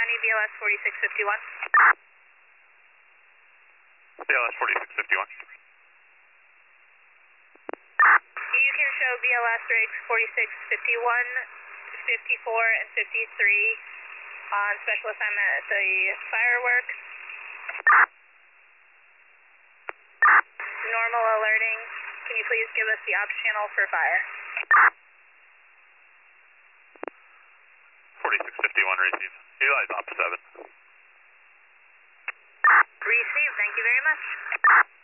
County, BLS 4651. BLS 4651. You can show BLS rigs 4651, 54, and 53 on special assignment at the fireworks. Normal alerting. Can you please give us the ops channel for fire? 4651 receive. Eli's op 7. Receive, thank you very much.